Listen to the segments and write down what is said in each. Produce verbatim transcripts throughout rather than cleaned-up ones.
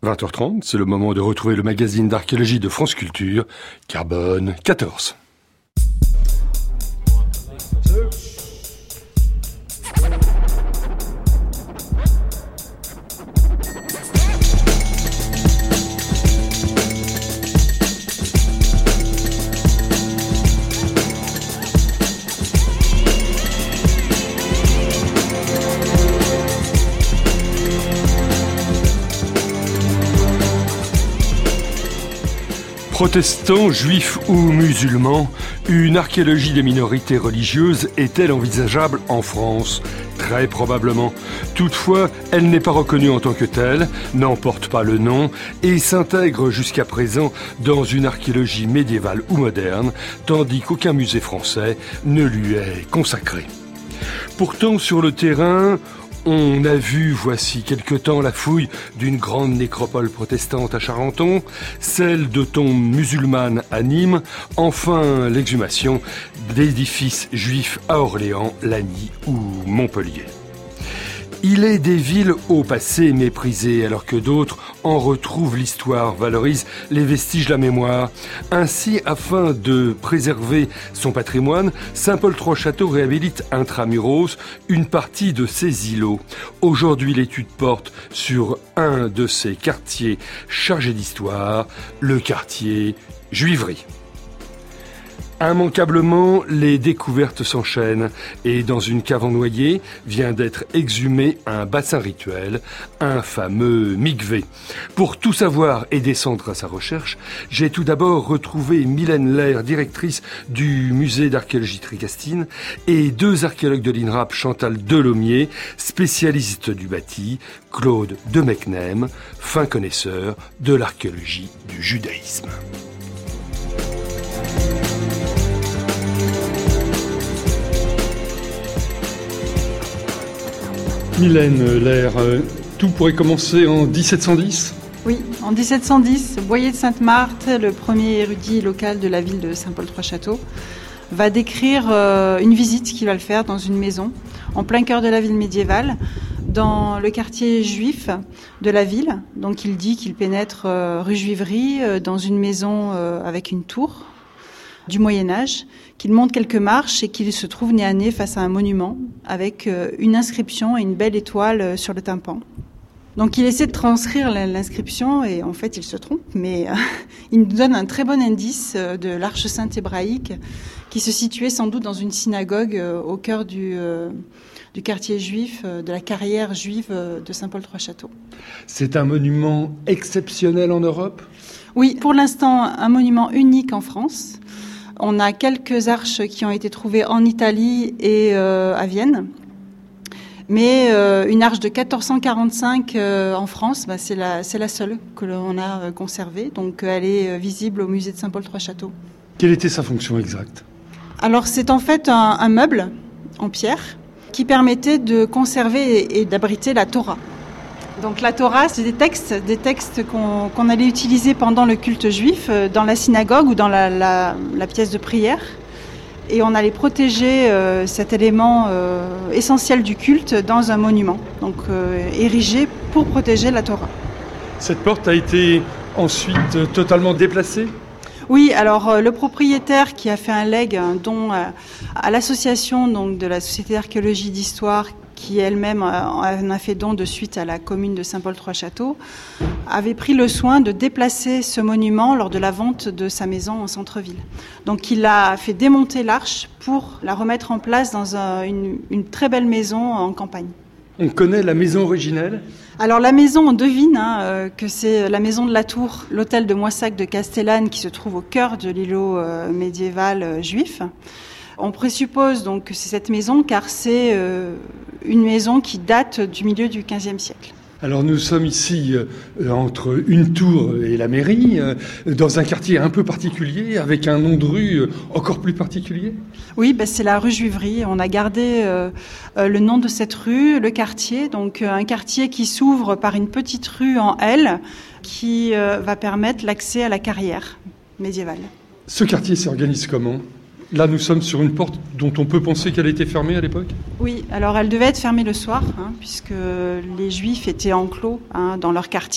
vingt heures trente, c'est le moment de retrouver le magazine d'archéologie de France Culture, Carbone quatorze. Protestants, juifs ou musulmans, une archéologie des minorités religieuses est-elle envisageable en France ? Très probablement. Toutefois, elle n'est pas reconnue en tant que telle, n'en porte pas le nom et s'intègre jusqu'à présent dans une archéologie médiévale ou moderne, tandis qu'aucun musée français ne lui est consacré. Pourtant, sur le terrain, on a vu, voici quelque temps, la fouille d'une grande nécropole protestante à Charenton, celle de tombes musulmanes à Nîmes, enfin l'exhumation d'édifices juifs à Orléans, Lagny ou Montpellier. Il est des villes au passé méprisées, alors que d'autres en retrouvent l'histoire, valorisent les vestiges de la mémoire. Ainsi, afin de préserver son patrimoine, Saint-Paul-Trois-Châteaux réhabilite intramuros une partie de ses îlots. Aujourd'hui, l'étude porte sur un de ces quartiers chargés d'histoire, le quartier Juiverie. Immanquablement, les découvertes s'enchaînent et dans une cave en noyer vient d'être exhumé un bassin rituel, un fameux mikvé. Pour tout savoir et descendre à sa recherche, j'ai tout d'abord retrouvé Mylène Lair, directrice du musée d'archéologie Tricastine, et deux archéologues de l'I N R A P, Chantal Delomier, spécialiste du bâti, Claude de Mecnem, fin connaisseur de l'archéologie du judaïsme. Mylène Lair, tout pourrait commencer en dix-sept cent dix ? Oui, en dix-sept cent dix, Boyer de Sainte-Marthe, le premier érudit local de la ville de Saint-Paul-Trois-Châteaux, va décrire euh, une visite qu'il va le faire dans une maison, en plein cœur de la ville médiévale, dans le quartier juif de la ville. Donc il dit qu'il pénètre euh, rue Juiverie, euh, dans une maison euh, avec une tour du Moyen-Âge, qu'il monte quelques marches et qu'il se trouve nez à nez face à un monument avec euh, une inscription et une belle étoile euh, sur le tympan. Donc il essaie de transcrire l'inscription et en fait il se trompe, mais euh, il nous donne un très bon indice euh, de l'Arche Sainte hébraïque qui se situait sans doute dans une synagogue euh, au cœur du, euh, du quartier juif, euh, de la carrière juive euh, de Saint-Paul-Trois-Châteaux. C'est un monument exceptionnel en Europe ? Oui, pour l'instant un monument unique en France. On a quelques arches qui ont été trouvées en Italie et euh, à Vienne. Mais euh, une arche de quatorze cent quarante-cinq euh, en France, bah, c'est, la, c'est la seule que l'on a euh, conservée. Donc elle est euh, visible au musée de Saint-Paul-Trois-Châteaux. Quelle était sa fonction exacte ? Alors c'est en fait un, un meuble en pierre qui permettait de conserver et, et d'abriter la Torah. Donc la Torah, c'est des textes, des textes qu'on, qu'on allait utiliser pendant le culte juif, dans la synagogue ou dans la, la, la pièce de prière. Et on allait protéger euh, cet élément euh, essentiel du culte dans un monument, donc euh, érigé pour protéger la Torah. Cette porte a été ensuite euh, totalement déplacée ? Oui, alors euh, le propriétaire qui a fait un legs, un don euh, à l'association donc, de la Société d'archéologie d'histoire, qui elle-même en a fait don de suite à la commune de Saint-Paul-Trois-Châteaux, avait pris le soin de déplacer ce monument lors de la vente de sa maison en centre-ville. Donc il a fait démonter l'arche pour la remettre en place dans un, une, une très belle maison en campagne. On connaît la maison originelle ? Alors la maison, on devine hein, euh, que c'est la maison de la Tour, l'hôtel de Moissac de Castellane qui se trouve au cœur de l'îlot euh, médiéval euh, juif. On présuppose donc que c'est cette maison car c'est euh, une maison qui date du milieu du quinzième siècle. Alors nous sommes ici euh, entre une tour et la mairie, euh, dans un quartier un peu particulier, avec un nom de rue euh, encore plus particulier. Oui, ben c'est la rue Juiverie. On a gardé euh, euh, le nom de cette rue, le quartier, donc euh, un quartier qui s'ouvre par une petite rue en L, qui euh, va permettre l'accès à la carrière médiévale. Ce quartier s'organise comment ? Là, nous sommes sur une porte dont on peut penser qu'elle était fermée à l'époque ? Oui, alors elle devait être fermée le soir, hein, puisque les Juifs étaient enclos hein, dans leur quartier.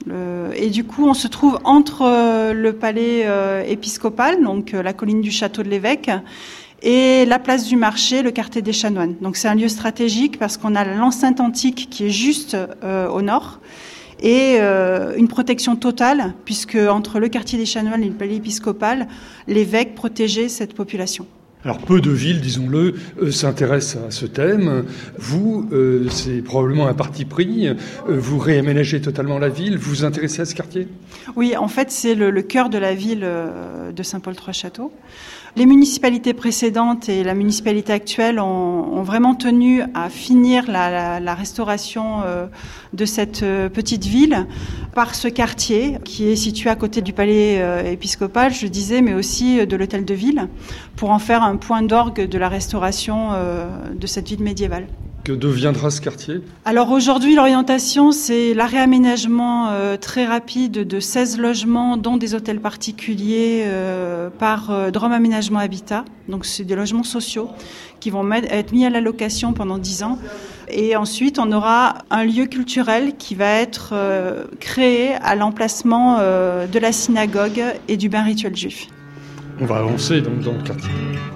Le, et du coup, on se trouve entre euh, le palais euh, épiscopal, donc euh, la colline du château de l'évêque, et la place du marché, le quartier des Chanoines. Donc c'est un lieu stratégique parce qu'on a l'enceinte antique qui est juste euh, au nord et euh, une protection totale puisque entre le quartier des Chanoines et le palais épiscopal, l'évêque protégeait cette population. Alors peu de villes, disons-le, euh, s'intéressent à ce thème. Vous, euh, c'est probablement un parti pris. Euh, vous réaménagez totalement la ville. Vous vous intéressez à ce quartier ? Oui, en fait, c'est le, le cœur de la ville euh, de Saint-Paul-Trois-Châteaux. Les municipalités précédentes et la municipalité actuelle ont, ont vraiment tenu à finir la, la, la restauration euh, de cette euh, petite ville par ce quartier qui est situé à côté du palais euh, épiscopal, je disais, mais aussi de l'hôtel de ville, pour en faire un point d'orgue de la restauration euh, de cette ville médiévale. Que deviendra ce quartier ? Alors aujourd'hui, l'orientation, c'est la réaménagement euh, très rapide de seize logements, dont des hôtels particuliers euh, par euh, Drôme Aménagement Habitat. Donc c'est des logements sociaux qui vont mettre, être mis à la location pendant dix ans. Et ensuite, on aura un lieu culturel qui va être euh, créé à l'emplacement euh, de la synagogue et du bain rituel juif. On va avancer donc dans le quartier.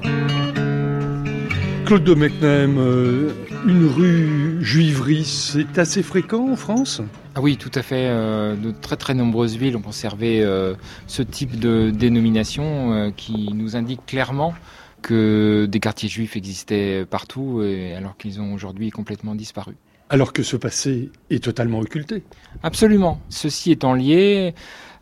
Claude de Mecnem, euh, une rue juiverie, c'est assez fréquent en France ? Ah oui, tout à fait. Euh, de très très nombreuses villes ont conservé euh, ce type de dénomination euh, qui nous indique clairement que des quartiers juifs existaient partout, et, alors qu'ils ont aujourd'hui complètement disparu. Alors que ce passé est totalement occulté ? Absolument. Ceci étant lié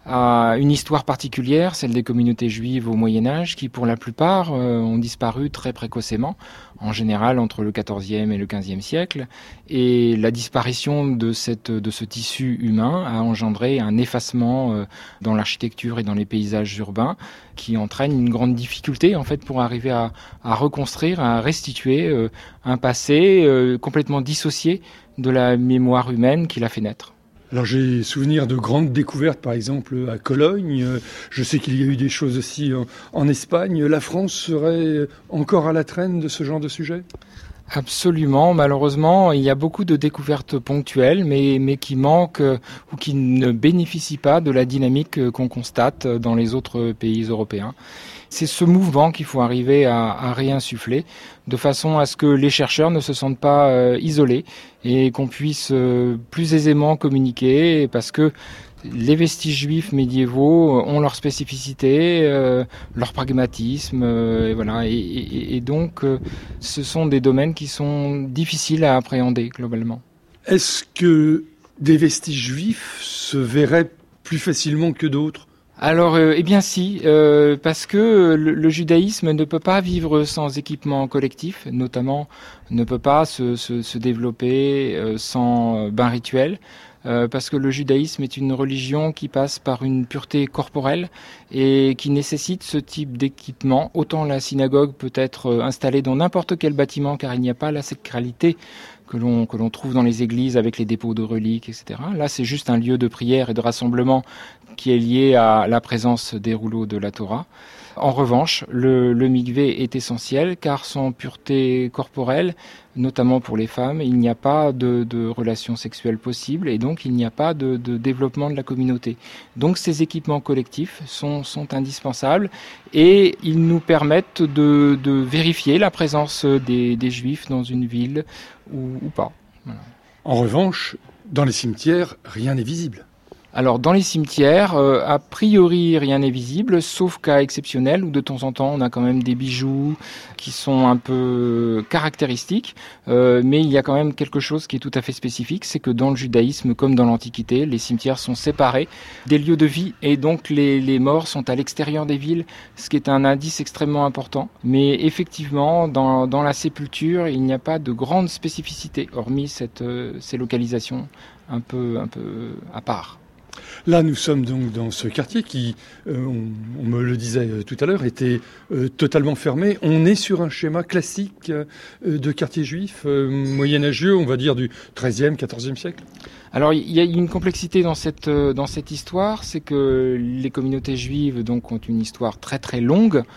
à une histoire particulière, celle des communautés juives au Moyen-Âge, qui pour la plupart euh, ont disparu très précocement, en général entre le quatorzième et le quinzième siècle, et la disparition de, cette, de ce tissu humain a engendré un effacement euh, dans l'architecture et dans les paysages urbains, qui entraîne une grande difficulté en fait pour arriver à, à reconstruire, à restituer euh, un passé euh, complètement dissocié de la mémoire humaine qui l'a fait naître. Alors j'ai souvenir de grandes découvertes, par exemple à Cologne. Je sais qu'il y a eu des choses aussi en, en Espagne. La France serait encore à la traîne de ce genre de sujet ? Absolument. Malheureusement, il y a beaucoup de découvertes ponctuelles, mais, mais qui manquent ou qui ne bénéficient pas de la dynamique qu'on constate dans les autres pays européens. C'est ce mouvement qu'il faut arriver à, à réinsuffler, de façon à ce que les chercheurs ne se sentent pas euh, isolés et qu'on puisse euh, plus aisément communiquer, parce que les vestiges juifs médiévaux ont leur spécificité, euh, leur pragmatisme, euh, et voilà. Et, et, et donc, euh, ce sont des domaines qui sont difficiles à appréhender globalement. Est-ce que des vestiges juifs se verraient plus facilement que d'autres ? Alors, euh, eh bien si, euh, parce que le, le judaïsme ne peut pas vivre sans équipement collectif, notamment ne peut pas se, se, se développer euh, sans bain rituel. Euh, parce que le judaïsme est une religion qui passe par une pureté corporelle et qui nécessite ce type d'équipement. Autant la synagogue peut être installée dans n'importe quel bâtiment, car il n'y a pas la sacralité que l'on, que l'on trouve dans les églises avec les dépôts de reliques, et cetera. Là, c'est juste un lieu de prière et de rassemblement qui est lié à la présence des rouleaux de la Torah. En revanche, le, le mikvé est essentiel car sans pureté corporelle, notamment pour les femmes, il n'y a pas de, de relations sexuelles possibles et donc il n'y a pas de, de développement de la communauté. Donc ces équipements collectifs sont, sont indispensables et ils nous permettent de, de vérifier la présence des, des juifs dans une ville ou, ou pas. Voilà. En revanche, dans les cimetières, rien n'est visible. Alors dans les cimetières, euh, a priori rien n'est visible, sauf cas exceptionnels où de temps en temps on a quand même des bijoux qui sont un peu caractéristiques, euh, mais il y a quand même quelque chose qui est tout à fait spécifique, c'est que dans le judaïsme comme dans l'Antiquité, les cimetières sont séparés des lieux de vie et donc les, les morts sont à l'extérieur des villes, ce qui est un indice extrêmement important. Mais effectivement, dans, dans la sépulture, il n'y a pas de grande spécificité, hormis cette, euh, ces localisations un peu, un peu à part. Là, nous sommes donc dans ce quartier qui, euh, on, on me le disait tout à l'heure, était euh, totalement fermé. On est sur un schéma classique euh, de quartier juif, euh, moyenâgeux, on va dire du treizième, quatorzième siècle. Alors, il y a une complexité dans cette, dans cette histoire, c'est que les communautés juives donc, ont une histoire très très longue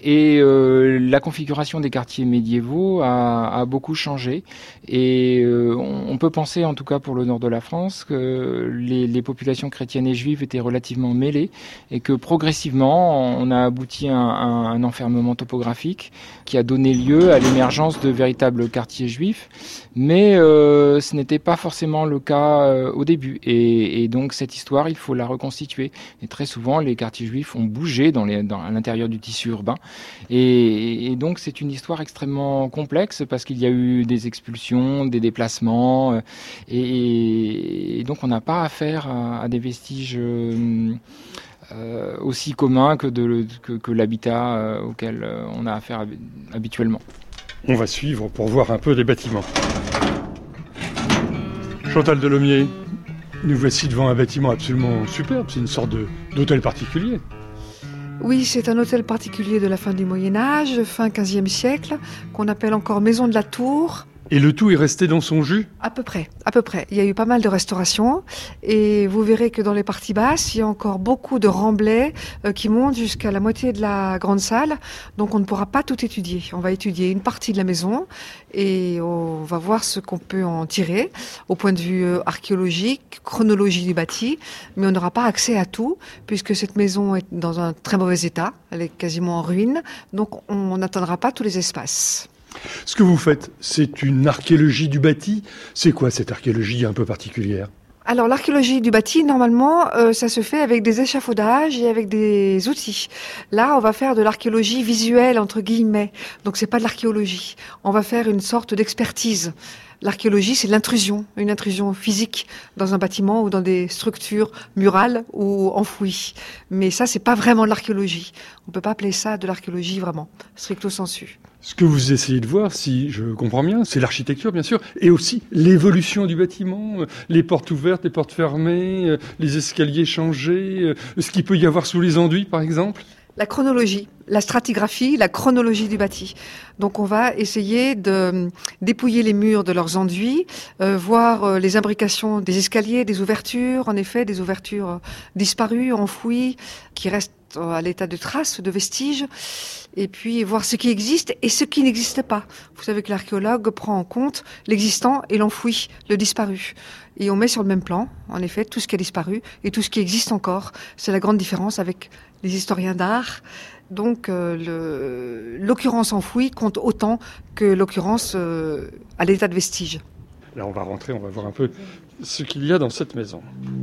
Et euh, la configuration des quartiers médiévaux a, a beaucoup changé. Et euh, on, on peut penser, en tout cas pour le nord de la France, que les, les populations chrétiennes et juives étaient relativement mêlées et que progressivement, on a abouti à un, un enfermement topographique qui a donné lieu à l'émergence de véritables quartiers juifs. Mais euh, ce n'était pas forcément le cas euh, au début. Et, et donc cette histoire, il faut la reconstituer. Et très souvent, les quartiers juifs ont bougé dans les, dans, à l'intérieur du tissu urbain. Et, et donc c'est une histoire extrêmement complexe parce qu'il y a eu des expulsions, des déplacements, et, et donc on n'a pas affaire à, à des vestiges euh, euh, aussi communs que, de, que, que l'habitat euh, auquel on a affaire habituellement. On va suivre pour voir un peu les bâtiments. Chantal Delomier, nous voici devant un bâtiment absolument superbe, c'est une sorte de, d'hôtel particulier. Oui, c'est un hôtel particulier de la fin du Moyen-Âge, fin quinzième siècle, qu'on appelle encore Maison de la Tour. Et le tout est resté dans son jus ? À peu près, à peu près. Il y a eu pas mal de restaurations et vous verrez que dans les parties basses, il y a encore beaucoup de remblais euh, qui montent jusqu'à la moitié de la grande salle. Donc on ne pourra pas tout étudier. On va étudier une partie de la maison et on va voir ce qu'on peut en tirer au point de vue euh, archéologique, chronologie du bâti. Mais on n'aura pas accès à tout puisque cette maison est dans un très mauvais état. Elle est quasiment en ruine. Donc on n'atteindra pas tous les espaces. Ce que vous faites, c'est une archéologie du bâti. C'est quoi cette archéologie un peu particulière ? Alors l'archéologie du bâti, normalement, euh, ça se fait avec des échafaudages et avec des outils. Là, on va faire de l'archéologie visuelle, entre guillemets. Donc c'est pas de l'archéologie. On va faire une sorte d'expertise. L'archéologie, c'est l'intrusion, une intrusion physique dans un bâtiment ou dans des structures murales ou enfouies. Mais ça, c'est pas vraiment de l'archéologie. On peut pas appeler ça de l'archéologie vraiment, stricto sensu. Ce que vous essayez de voir, si je comprends bien, c'est l'architecture, bien sûr, et aussi l'évolution du bâtiment, les portes ouvertes, les portes fermées, les escaliers changés, ce qu'il peut y avoir sous les enduits, par exemple. La chronologie, la stratigraphie, la chronologie du bâti. Donc on va essayer de dépouiller les murs de leurs enduits, euh, voir euh, les imbrications des escaliers, des ouvertures, en effet, des ouvertures euh, disparues, enfouies, qui restent à l'état de traces, de vestiges, et puis voir ce qui existe et ce qui n'existe pas. Vous savez que l'archéologue prend en compte l'existant et l'enfoui, le disparu. Et on met sur le même plan, en effet, tout ce qui a disparu et tout ce qui existe encore. C'est la grande différence avec les historiens d'art. Donc euh, le, l'occurrence enfouie compte autant que l'occurrence euh, à l'état de vestige. Là, on va rentrer, on va voir un peu ce qu'il y a dans cette maison.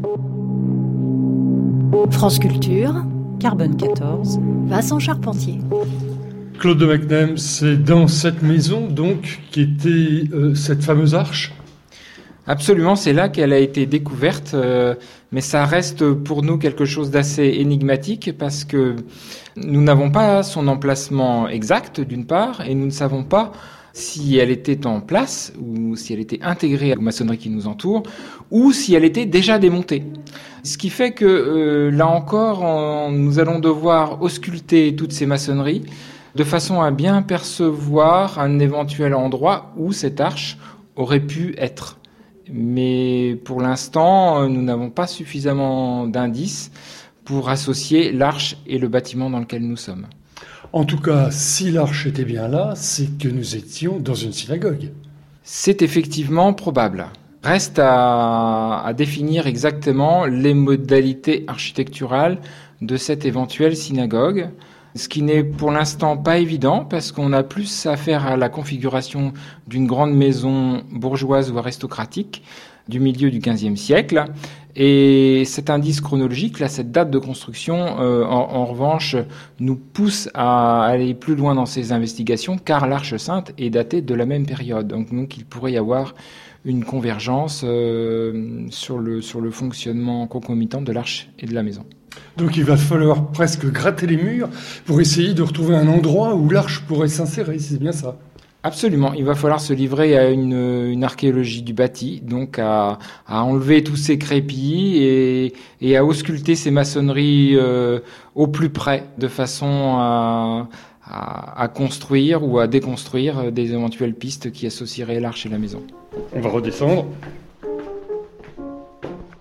France Culture, Carbone quatorze, Vincent Charpentier. Claude de Macnem, c'est dans cette maison, donc, qui était euh, cette fameuse arche ? Absolument, c'est là qu'elle a été découverte, euh, mais ça reste pour nous quelque chose d'assez énigmatique parce que nous n'avons pas son emplacement exact, d'une part, et nous ne savons pas si elle était en place ou si elle était intégrée à la maçonnerie qui nous entoure ou si elle était déjà démontée. Ce qui fait que, euh, là encore, on, nous allons devoir ausculter toutes ces maçonneries de façon à bien percevoir un éventuel endroit où cette arche aurait pu être. Mais pour l'instant, nous n'avons pas suffisamment d'indices pour associer l'arche et le bâtiment dans lequel nous sommes. En tout cas, si l'arche était bien là, c'est que nous étions dans une synagogue. C'est effectivement probable. Reste à, à définir exactement les modalités architecturales de cette éventuelle synagogue, ce qui n'est pour l'instant pas évident parce qu'on a plus affaire à la configuration d'une grande maison bourgeoise ou aristocratique du milieu du quinzième siècle. Et cet indice chronologique, là, cette date de construction, euh, en, en revanche, nous pousse à aller plus loin dans ces investigations car l'Arche Sainte est datée de la même période. Donc, donc il pourrait y avoir une convergence euh, sur le, sur le fonctionnement concomitant de l'arche et de la maison. Donc il va falloir presque gratter les murs pour essayer de retrouver un endroit où l'arche pourrait s'insérer, c'est bien ça ? Absolument, il va falloir se livrer à une, une archéologie du bâti, donc à, à enlever tous ces crépis et, et à ausculter ces maçonneries euh, au plus près, de façon à, à, à construire ou à déconstruire des éventuelles pistes qui associeraient l'arche et la maison. On va redescendre.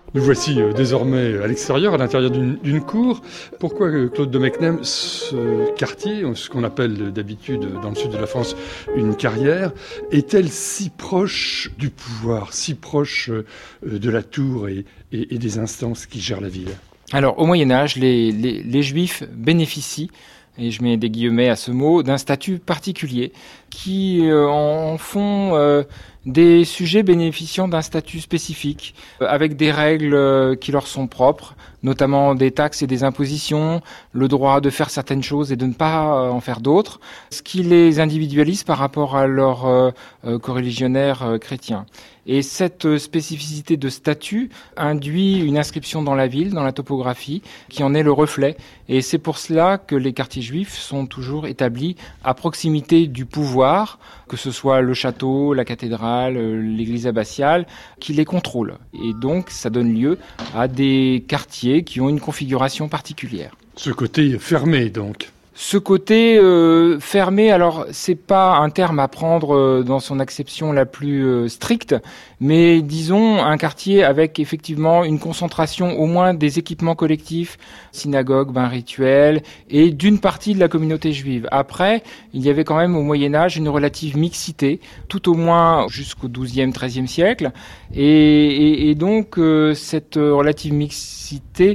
Nous voici euh, désormais à l'extérieur, à l'intérieur d'une, d'une cour. Pourquoi, euh, Claude de Mecnem, ce quartier, ce qu'on appelle d'habitude dans le sud de la France une carrière, est-elle si proche du pouvoir, si proche euh, de la tour et, et, et des instances qui gèrent la ville ? Alors, au Moyen-Âge, les, les, les Juifs bénéficient, et je mets des guillemets à ce mot, d'un statut particulier qui euh, en font euh, des sujets bénéficiant d'un statut spécifique, euh, avec des règles euh, qui leur sont propres, notamment des taxes et des impositions, le droit de faire certaines choses et de ne pas euh, en faire d'autres, ce qui les individualise par rapport à leurs euh, euh, coreligionnaires euh, chrétiens. Et cette spécificité de statut induit une inscription dans la ville, dans la topographie, qui en est le reflet. Et c'est pour cela que les quartiers juifs sont toujours établis à proximité du pouvoir, que ce soit le château, la cathédrale, l'église abbatiale, qui les contrôle. Et donc, ça donne lieu à des quartiers qui ont une configuration particulière. Ce côté fermé, donc. Ce côté euh, fermé, alors c'est pas un terme à prendre euh, dans son acception la plus euh, stricte, mais disons un quartier avec effectivement une concentration au moins des équipements collectifs, synagogues, bains rituels, et d'une partie de la communauté juive. Après, il y avait quand même au Moyen-Âge une relative mixité, tout au moins jusqu'au douzième, treizième siècle, et, et, et donc euh, cette relative mixité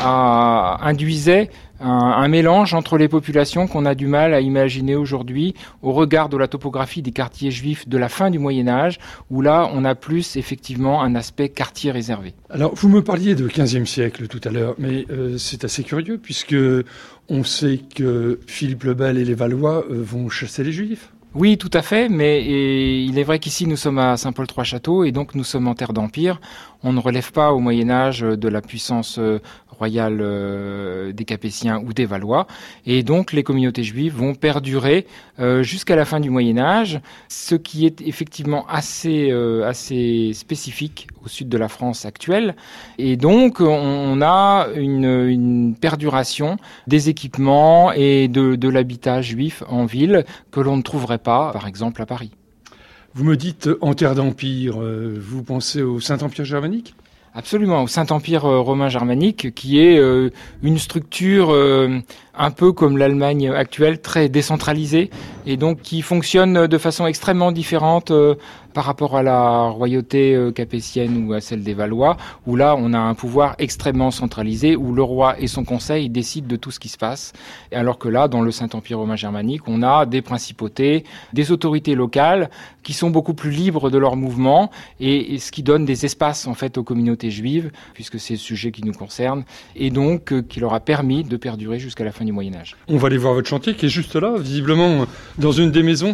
a, induisait Un, un mélange entre les populations qu'on a du mal à imaginer aujourd'hui au regard de la topographie des quartiers juifs de la fin du Moyen-Âge, où là, on a plus effectivement un aspect quartier réservé. Alors, vous me parliez de quinzième siècle tout à l'heure, mais euh, c'est assez curieux puisque on sait que Philippe le Bel et les Valois euh, vont chasser les Juifs. Oui, tout à fait, mais et, il est vrai qu'ici nous sommes à Saint-Paul-Trois-Châteaux et donc nous sommes en terre d'Empire. On ne relève pas au Moyen-Âge de la puissance euh, royale euh, des Capétiens ou des Valois, et donc les communautés juives vont perdurer euh, jusqu'à la fin du Moyen-Âge, ce qui est effectivement assez euh, assez spécifique au sud de la France actuelle, et donc on a une, une perduration des équipements et de, de l'habitat juif en ville que l'on ne trouverait pas, par exemple, à Paris. Vous me dites en terre d'Empire, euh, vous pensez au Saint-Empire germanique ? Absolument, au Saint-Empire euh, romain germanique, qui est euh, une structure euh, un peu comme l'Allemagne actuelle, très décentralisée, et donc qui fonctionne de façon extrêmement différente euh, par rapport à la royauté euh, capétienne ou à celle des Valois, où là on a un pouvoir extrêmement centralisé, où le roi et son conseil décident de tout ce qui se passe, alors que là, dans le Saint-Empire romain germanique, on a des principautés, des autorités locales qui sont beaucoup plus libres de leurs mouvements, et, et ce qui donne des espaces en fait aux communautés juives, puisque c'est le sujet qui nous concerne, et donc euh, qui leur a permis de perdurer jusqu'à la fin du Moyen-Âge. On va aller voir votre chantier qui est juste là, visiblement dans une des maisons.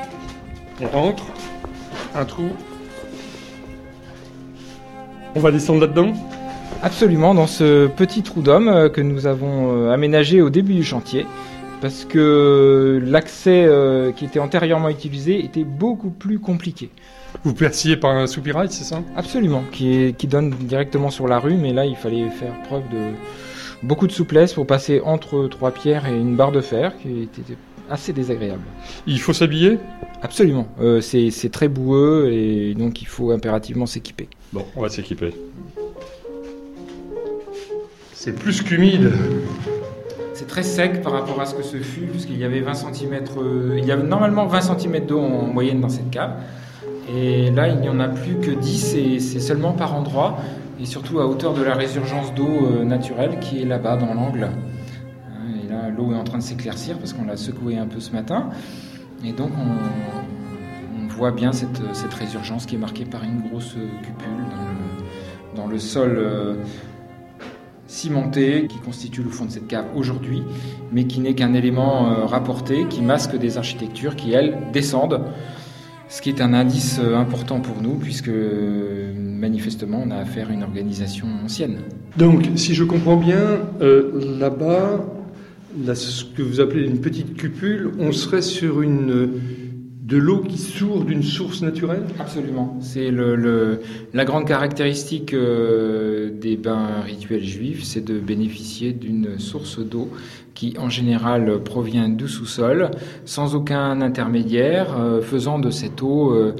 On rentre, un trou. On va descendre là-dedans ? Absolument, dans ce petit trou d'homme que nous avons aménagé au début du chantier, parce que l'accès euh, qui était antérieurement utilisé était beaucoup plus compliqué. Vous perciez par un soupirail, c'est ça ? Absolument, qui, est, qui donne directement sur la rue, mais là il fallait faire preuve de beaucoup de souplesse pour passer entre trois pierres et une barre de fer qui était assez désagréable. Il faut s'habiller ? Absolument, euh, c'est, c'est très boueux et donc il faut impérativement s'équiper. Bon, on va s'équiper. C'est plus qu'humide. C'est très sec par rapport à ce que ce fut, puisqu'il y avait vingt centimètres, euh, il y avait normalement vingt centimètres d'eau en moyenne dans cette cave. Et là, il n'y en a plus que dix, et c'est seulement par endroits, et surtout à hauteur de la résurgence d'eau euh, naturelle qui est là-bas dans l'angle. Et là, l'eau est en train de s'éclaircir parce qu'on l'a secouée un peu ce matin. Et donc, on, on voit bien cette, cette résurgence qui est marquée par une grosse cupule dans le, dans le sol euh, cimenté qui constitue le fond de cette cave aujourd'hui, mais qui n'est qu'un élément euh, rapporté qui masque des architectures qui, elles, descendent. Ce qui est un indice important pour nous, puisque manifestement, on a affaire à une organisation ancienne. Donc, si je comprends bien, euh, là-bas, là, ce que vous appelez une petite cupule, on serait sur une, de l'eau qui sourd d'une source naturelle ? Absolument. C'est le, le, la grande caractéristique euh, des bains rituels juifs, c'est de bénéficier d'une source d'eau qui en général provient du sous-sol, sans aucun intermédiaire, euh, faisant de cette eau euh,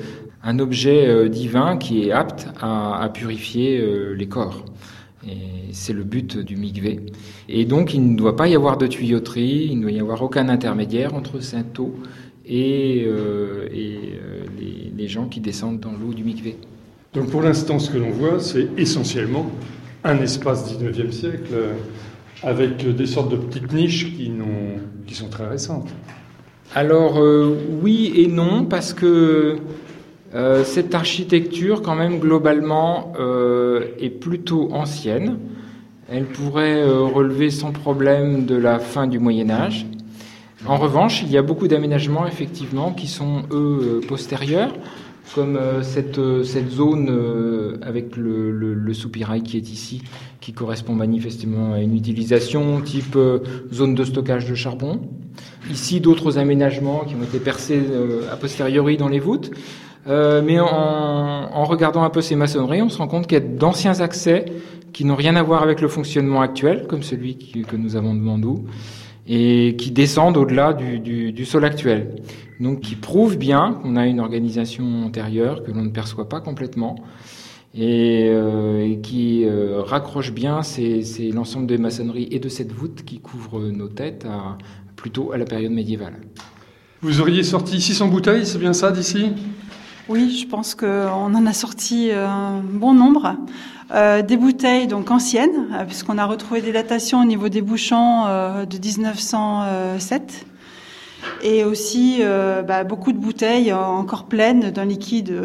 un objet euh, divin qui est apte à, à purifier euh, les corps. Et c'est le but du mikvé. Et donc, il ne doit pas y avoir de tuyauterie, il ne doit y avoir aucun intermédiaire entre cette eau et, euh, et euh, les, les gens qui descendent dans l'eau du mikvé. Donc, pour l'instant, ce que l'on voit, c'est essentiellement un espace dix-neuvième siècle avec des sortes de petites niches qui, n'ont, qui sont très récentes. Alors, euh, oui et non, parce que Euh, cette architecture, quand même, globalement, euh, est plutôt ancienne. Elle pourrait euh, relever sans problème de la fin du Moyen-Âge. En revanche, il y a beaucoup d'aménagements, effectivement, qui sont, eux, euh, postérieurs, comme euh, cette, euh, cette zone euh, avec le, le, le soupirail qui est ici, qui correspond manifestement à une utilisation type euh, zone de stockage de charbon. Ici, d'autres aménagements qui ont été percés euh, a posteriori dans les voûtes. Euh, mais en, en regardant un peu ces maçonneries, on se rend compte qu'il y a d'anciens accès qui n'ont rien à voir avec le fonctionnement actuel, comme celui qui, que nous avons de Mandou, et qui descendent au-delà du, du, du sol actuel. Donc, qui prouvent bien qu'on a une organisation antérieure que l'on ne perçoit pas complètement, et, euh, et qui euh, raccroche bien c'est, c'est l'ensemble des maçonneries et de cette voûte qui couvre nos têtes à, plutôt à la période médiévale. Vous auriez sorti six cents bouteilles, c'est bien ça, d'ici ? Oui, je pense qu'on en a sorti un bon nombre. Euh, des bouteilles donc anciennes, puisqu'on a retrouvé des datations au niveau des bouchons euh, de dix-neuf cent sept. Et aussi euh, bah, beaucoup de bouteilles encore pleines d'un liquide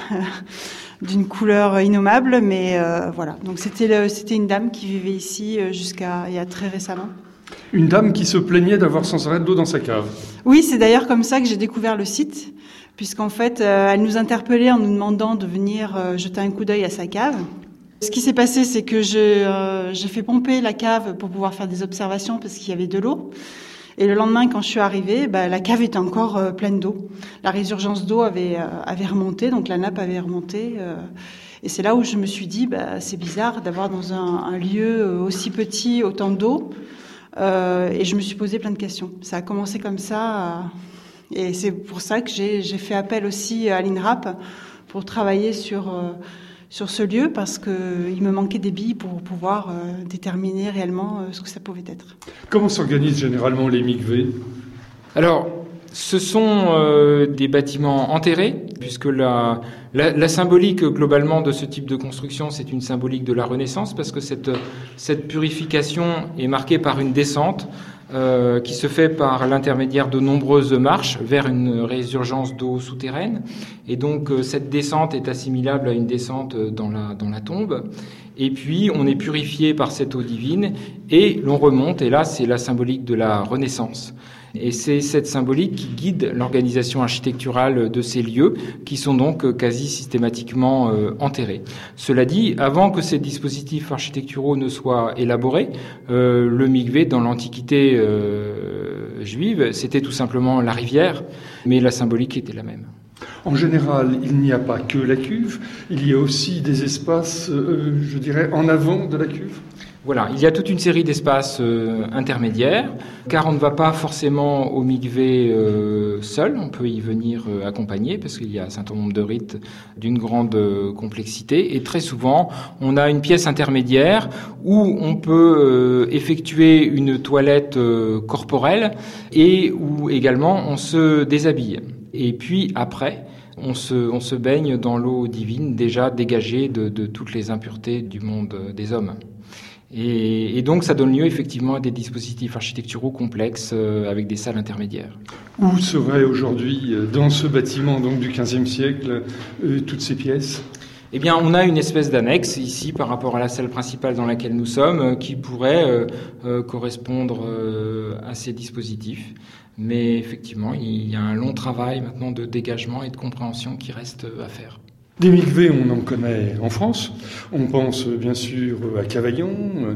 d'une couleur innommable. Mais euh, voilà, donc c'était, le, c'était une dame qui vivait ici jusqu'à il y a très récemment. Une dame qui se plaignait d'avoir sans arrêt d'eau dans sa cave. Oui, c'est d'ailleurs comme ça que j'ai découvert le site. Puisqu'en fait, euh, elle nous interpellait en nous demandant de venir euh, jeter un coup d'œil à sa cave. Ce qui s'est passé, c'est que je, euh, j'ai fait pomper la cave pour pouvoir faire des observations parce qu'il y avait de l'eau. Et le lendemain, quand je suis arrivée, bah, la cave était encore euh, pleine d'eau. La résurgence d'eau avait, euh, avait remonté, donc la nappe avait remonté. Euh, et c'est là où je me suis dit, bah, c'est bizarre d'avoir dans un, un lieu aussi petit autant d'eau. Euh, et je me suis posé plein de questions. Ça a commencé comme ça... À... Et c'est pour ça que j'ai, j'ai fait appel aussi à l'INRAP pour travailler sur, euh, sur ce lieu, parce qu'il me manquait des billes pour pouvoir euh, déterminer réellement euh, ce que ça pouvait être. Comment s'organisent généralement les mikvés ? Alors, ce sont euh, des bâtiments enterrés, puisque la, la, la symbolique globalement de ce type de construction, c'est une symbolique de la Renaissance, parce que cette, cette purification est marquée par une descente Euh, qui se fait par l'intermédiaire de nombreuses marches vers une résurgence d'eau souterraine. Et donc, euh, cette descente est assimilable à une descente dans la, dans la tombe. Et puis, on est purifié par cette eau divine et l'on remonte. Et là, c'est la symbolique de la Renaissance. Et c'est cette symbolique qui guide l'organisation architecturale de ces lieux, qui sont donc quasi systématiquement euh, enterrés. Cela dit, avant que ces dispositifs architecturaux ne soient élaborés, euh, le mikvé dans l'Antiquité euh, juive, c'était tout simplement la rivière, mais la symbolique était la même. En général, il n'y a pas que la cuve, il y a aussi des espaces, euh, je dirais, en avant de la cuve. Voilà, il y a toute une série d'espaces euh, intermédiaires, car on ne va pas forcément au mikvé euh, seul, on peut y venir euh, accompagné, parce qu'il y a un certain nombre de rites d'une grande euh, complexité, et très souvent, on a une pièce intermédiaire où on peut euh, effectuer une toilette euh, corporelle, et où également on se déshabille. Et puis après, on se, on se baigne dans l'eau divine déjà dégagée de, de toutes les impuretés du monde des hommes. Et, et donc, ça donne lieu effectivement à des dispositifs architecturaux complexes euh, avec des salles intermédiaires. Où seraient aujourd'hui, dans ce bâtiment donc du quinzième siècle, euh, toutes ces pièces ? Eh bien, on a une espèce d'annexe ici par rapport à la salle principale dans laquelle nous sommes, euh, qui pourrait euh, euh, correspondre euh, à ces dispositifs. Mais effectivement, il y a un long travail maintenant de dégagement et de compréhension qui reste à faire. Des mikvés, on en connaît en France. On pense bien sûr à Cavaillon.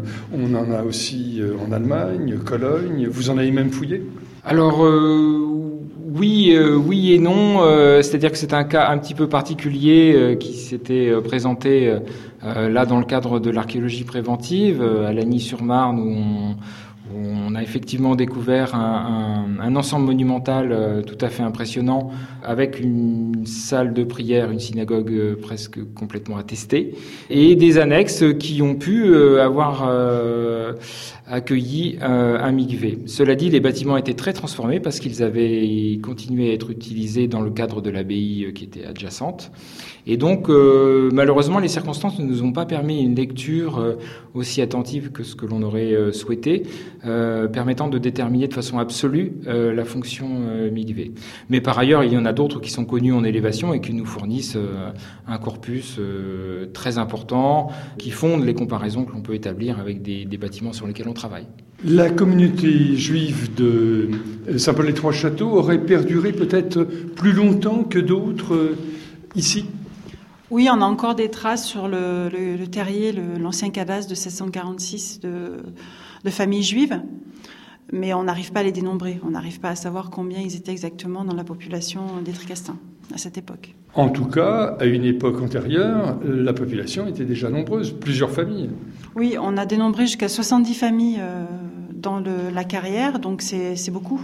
On en a aussi en Allemagne, Cologne. Vous en avez même fouillé ? Alors euh, oui, euh, oui et non. Euh, c'est-à-dire que c'est un cas un petit peu particulier euh, qui s'était euh, présenté euh, là dans le cadre de l'archéologie préventive euh, à Lagny-sur-Marne où on On a effectivement découvert un, un, un ensemble monumental euh, tout à fait impressionnant, avec une salle de prière, une synagogue euh, presque complètement attestée, et des annexes qui ont pu euh, avoir euh, accueilli euh, un mikvé. Cela dit, les bâtiments étaient très transformés parce qu'ils avaient continué à être utilisés dans le cadre de l'abbaye euh, qui était adjacente. Et donc, euh, malheureusement, les circonstances ne nous ont pas permis une lecture euh, aussi attentive que ce que l'on aurait euh, souhaité, euh, permettant de déterminer de façon absolue euh, la fonction euh, mikvé. Mais par ailleurs, il y en a d'autres qui sont connus en élévation et qui nous fournissent euh, un corpus euh, très important, qui fondent les comparaisons que l'on peut établir avec des, des bâtiments sur lesquels on travaille. La communauté juive de Saint-Paul-les-Trois-Châteaux aurait perduré peut-être plus longtemps que d'autres euh, ici ? Oui, on a encore des traces sur le, le, le terrier, le, l'ancien cadastre de sept cent quarante-six de, de familles juives, mais on n'arrive pas à les dénombrer. On n'arrive pas à savoir combien ils étaient exactement dans la population des Tricastins à cette époque. En tout cas, à une époque antérieure, la population était déjà nombreuse, plusieurs familles. Oui, on a dénombré jusqu'à soixante-dix familles euh, dans le, la carrière, donc c'est, c'est beaucoup.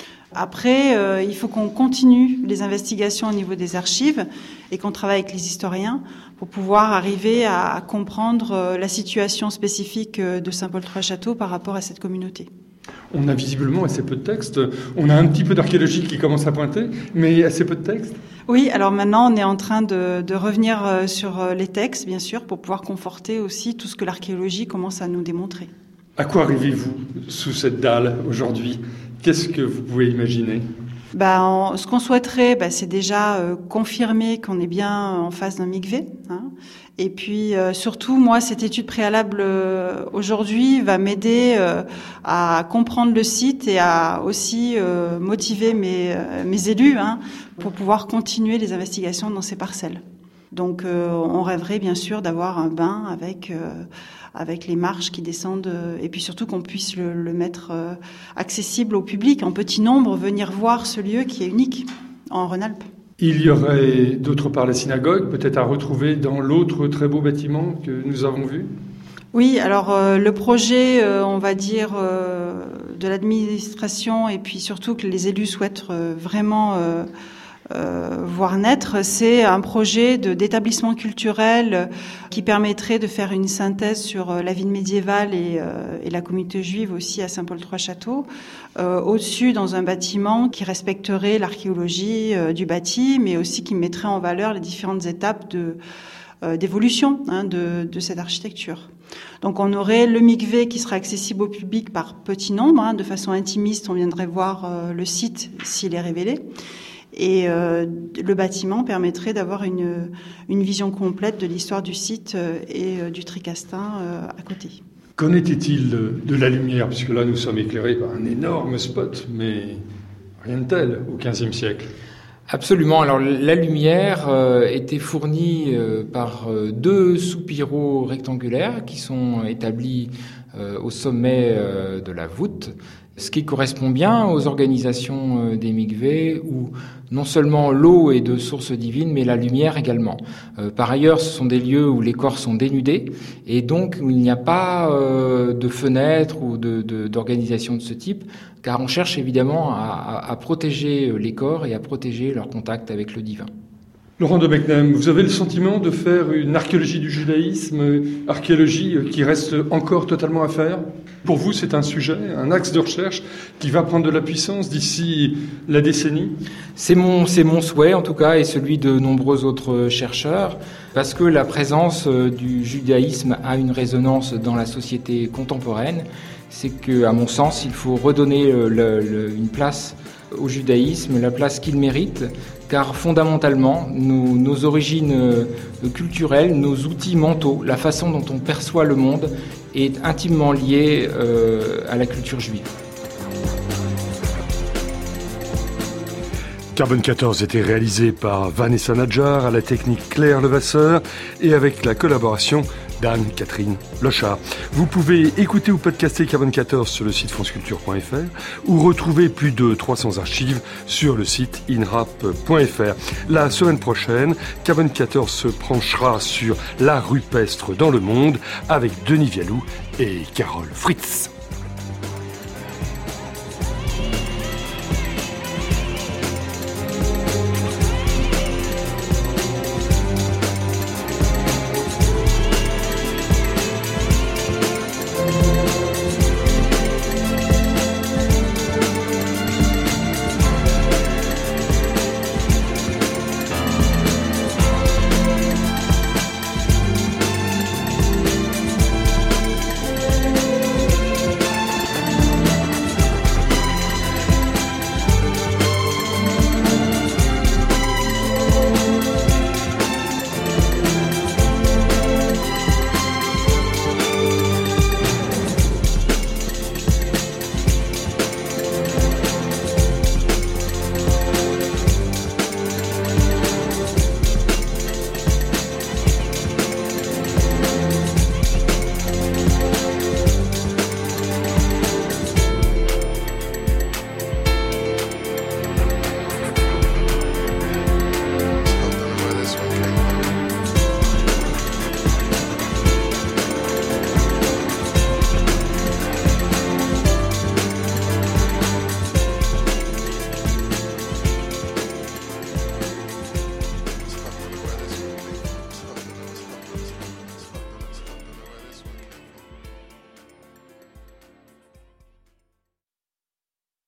Après, euh, il faut qu'on continue les investigations au niveau des archives et qu'on travaille avec les historiens pour pouvoir arriver à, à comprendre euh, la situation spécifique de Saint-Paul-Trois-Châteaux par rapport à cette communauté. On a visiblement assez peu de textes. On a un petit peu d'archéologie qui commence à pointer, mais assez peu de textes. Oui, alors maintenant, on est en train de, de revenir sur les textes, bien sûr, pour pouvoir conforter aussi tout ce que l'archéologie commence à nous démontrer. À quoi arrivez-vous sous cette dalle aujourd'hui ? Qu'est-ce que vous pouvez imaginer ? Ben, on, ce qu'on souhaiterait, ben, c'est déjà euh, confirmer qu'on est bien en face d'un mikvé. Hein. Et puis, euh, surtout, moi, cette étude préalable euh, aujourd'hui va m'aider euh, à comprendre le site et à aussi euh, motiver mes, euh, mes élus hein, pour pouvoir continuer les investigations dans ces parcelles. Donc, euh, on rêverait bien sûr d'avoir un bain avec euh, avec les marches qui descendent euh, et puis surtout qu'on puisse le, le mettre euh, accessible au public en petit nombre, venir voir ce lieu qui est unique en Rhône-Alpes. Il y aurait d'autre part la synagogue, peut-être à retrouver dans l'autre très beau bâtiment que nous avons vu. Oui, alors euh, le projet, euh, on va dire, euh, de l'administration et puis surtout que les élus souhaitent euh, vraiment euh, Euh, voir naître, c'est un projet de, d'établissement culturel qui permettrait de faire une synthèse sur la ville médiévale et, euh, et la communauté juive aussi à Saint-Paul-Trois-Châteaux, euh, au-dessus dans un bâtiment qui respecterait l'archéologie euh, du bâti, mais aussi qui mettrait en valeur les différentes étapes de, euh, d'évolution hein, de, de cette architecture. Donc on aurait le mikvé qui sera accessible au public par petit nombre, hein, de façon intimiste, on viendrait voir euh, le site s'il est révélé. Et euh, le bâtiment permettrait d'avoir une, une vision complète de l'histoire du site et euh, du Tricastin euh, à côté. Qu'en était-il de, de la lumière ? Puisque là, nous sommes éclairés par un énorme spot, mais rien de tel au quinzième siècle. Absolument. Alors, la lumière euh, était fournie euh, par euh, deux soupiraux rectangulaires qui sont établis euh, au sommet euh, de la voûte, ce qui correspond bien aux organisations des mikvés où non seulement l'eau est de source divine, mais la lumière également. Euh, par ailleurs, ce sont des lieux où les corps sont dénudés et donc où il n'y a pas euh, de fenêtres ou de, de, d'organisation de ce type, car on cherche évidemment à, à, à protéger les corps et à protéger leur contact avec le divin. Laurent de Becnem, vous avez le sentiment de faire une archéologie du judaïsme, archéologie qui reste encore totalement à faire ? Pour vous, c'est un sujet, un axe de recherche qui va prendre de la puissance d'ici la décennie ? C'est mon, c'est mon souhait, en tout cas, et celui de nombreux autres chercheurs, parce que la présence du judaïsme a une résonance dans la société contemporaine. C'est que, à mon sens, il faut redonner le, le, une place au judaïsme, la place qu'il mérite, car fondamentalement, nos, nos origines culturelles, nos outils mentaux, la façon dont on perçoit le monde est intimement liée euh, à la culture juive. Carbone quatorze était réalisé par Vanessa Nadjar, à la technique Claire Levasseur et avec la collaboration d'Anne-Catherine Lochard. Vous pouvez écouter ou podcaster Carbone quatorze sur le site franceculture point f r ou retrouver plus de trois cents archives sur le site inrap point f r. La semaine prochaine, Carbone quatorze se penchera sur l'art rupestre dans le monde avec Denis Vialou et Carole Fritz.